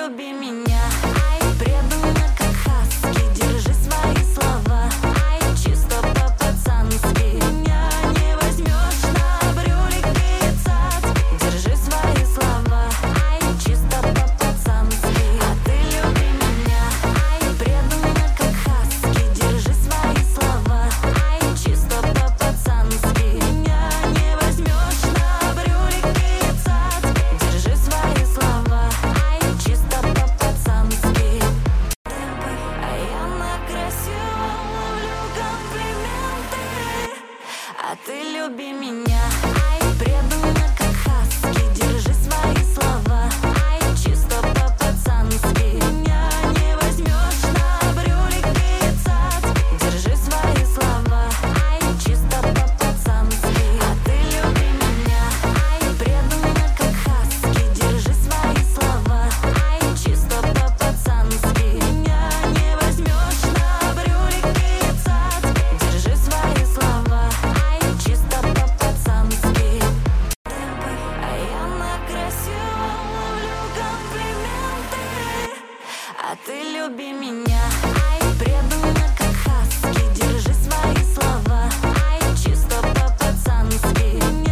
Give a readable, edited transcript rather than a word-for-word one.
люби меня. Ай, преданно, как хаски, держи свои слова. Ай, чисто по-пацански, меня не возьмешь на брюлик и цац. Держи свои слова. Ай, чисто по-пацански, а ты люби меня. Ай, преданно, как хаски, держи свои слова. Ай, чисто по-пацански, меня не возьмешь на брюлик и цац. Держи свои слова. Ай, чисто по-пацански. А я на красиво ловлю комплименты, а ты люби меня. Ай, преданно, как хаски, держи свои слова. Ай, чисто по-пацански, меня не возьмешь на брюлик и цац. Держи свои слова. Ай, чисто по-пацански, а ты люби меня. Ай, преданно, как хаски, держи свои слова. Ай, чисто по-пацански, меня не возьмешь на брюлик и цац. Держи свои слова. Ай, чисто по-пацански. А я на красиво ловлю комплименты, а ты люби меня. Ай, преданно.